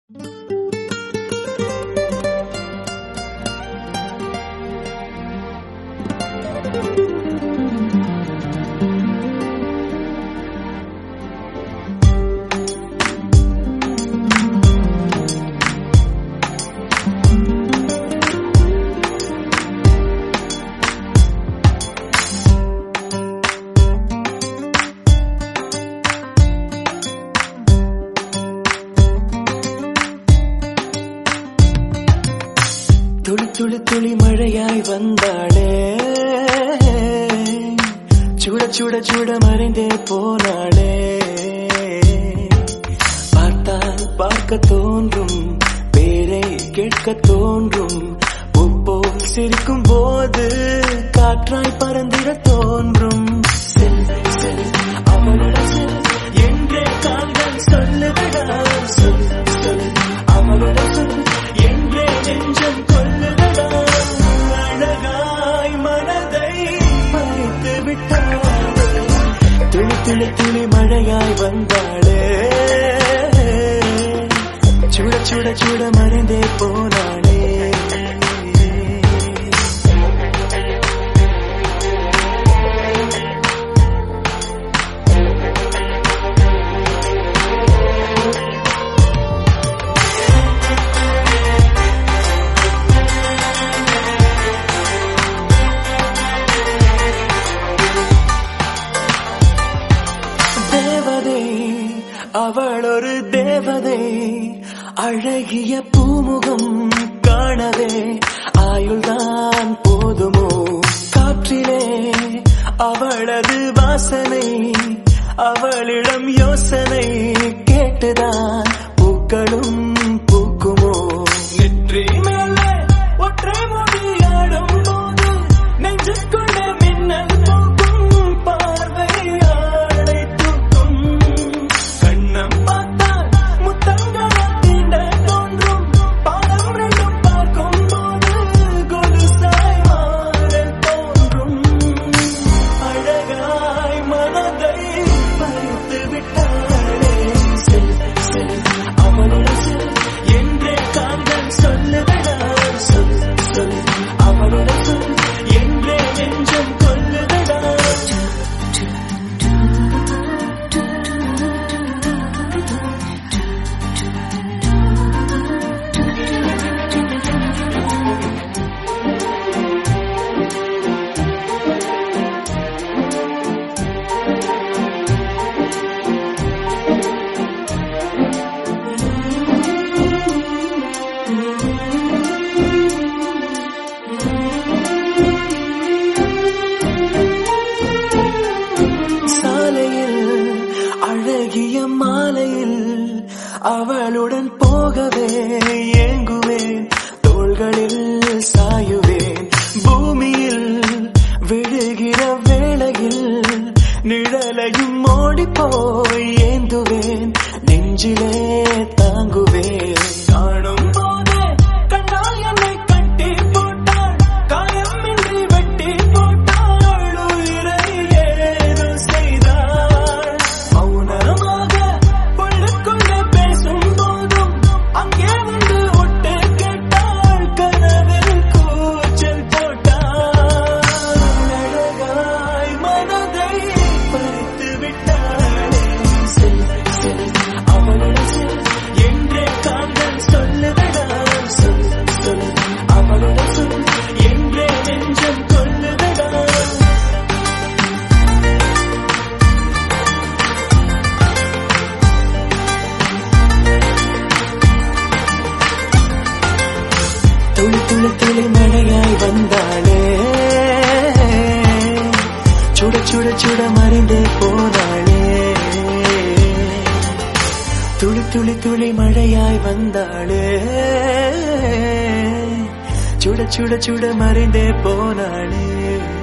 துளி துளி துளி மழையாய் வந்தாளே, சுட சுட சுட மறைந்தே போனாளே. பார்த்தால் பார்க்க தோன்றும், பேரை கேட்க தோன்றும், பூப்போல் சிரிக்கும் போது காற்றாய் பறந்திட தோன்றும். செல் செல் அவளோட செல் என்றே கால்கள் சொல்லுதடா, சொல் சொல் அவளோட சொல் என்றே நெஞ்சம் கொல்லுதடா. அழகாய் மனதை பறித்து விட்டாளே, துளி துளி துளி மழையாய் வந்தாளே, சுட சுட சுட மறைந்தே போனாளே. தேவதை அவள் ஒரு தேவதை, அழகிய பூமுகம் காணவே ஆயுள்தான் போதுமோ. காற்றிலே அவளது வாசனை, அவளிடம் யோசனை கேட்டுதான் பூக்களும் பூக்குமோ. நெற்றி மேலே ஒற்றை மொழியாடும் போது நெஞ்சுக்குள்ள மின்னல் தூக்கும், பார்வையாளை தூக்கும். கண்ணம் பார்த்தால் முத்தங்களை தீண்ட தோன்றும், பாடம் ரெண்டும் பார்க்கும் போது கொலுசாய் மாற தோன்றும். அழகாய் மனதை பறித்து விட்டாளே, செல் செல் அவளோட செல் என்றே கால்கள் சொல்லுதடா, சொல் சொல் அவளோட சொல் என்றே நெஞ்சம் கொல்லுதடா. சாலையில் அழகிய மாலையில் அவளுடன் போகவே ஏங்குவேன், தோள்களில் சாயுவேன். பூமியில் விழுகிற வேளையில் நிழலையும் ஓடிப்போய் ஏந்துவேன், நெஞ்சிலே தாங்குவேன். காணும் போதே கண்ணால் என்னை கட்டி போட்டாள், காயமின்றி வெட்டி போட்டாள், உயிரை ஏதோ செய்தாள். மௌனமாக உள்ளுக்குள்ள பேசும் போதும் அங்கே வந்து ஒட்டு கேட்டாள், கனவில் கூச்சல் போட்டாள். அழகாய் மனதை பறித்து விட்டாளே, செல் செல் அவளோட செல் என்றே கால்கள் சொல்லுதடா, சொல் சொல் அவளோட சொல் என்றே நெஞ்சம் கொல்லுதடா. துளி துளி துளி மழையாய் வந்தாளே, சுட சுட சுட மறைந்தே போனாளே. துளி துளி துளி மழையாய் வந்தாளே, சுட சுட சுட மறைந்தே போனாளே.